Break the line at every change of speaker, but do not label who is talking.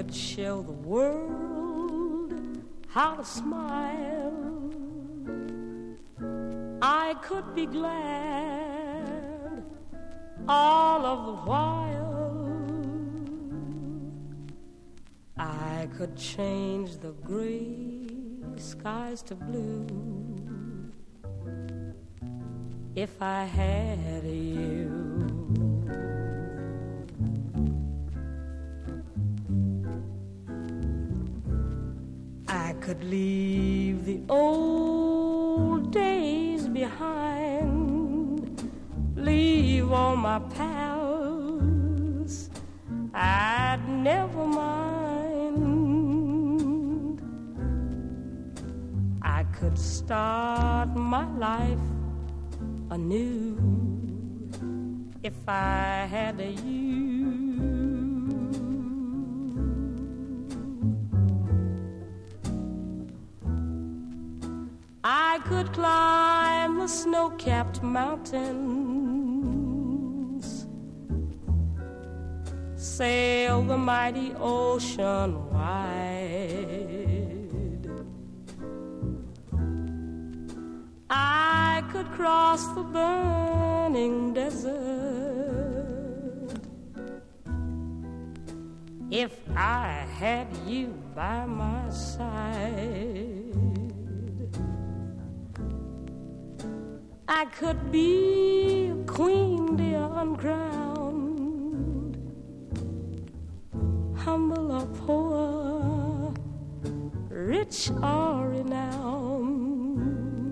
could show the world how to smile, I could be glad all of the while. I could change the gray skies to blue if I had you. I could leave the old days behind, leave all my pals, I'd never mind. I could start my life anew if I had you. I could climb the snow-capped mountains, sail the mighty ocean wide. I could cross the burning desert if I had you by my side. I could be a queen, dear, uncrowned, humble or poor, rich or renowned.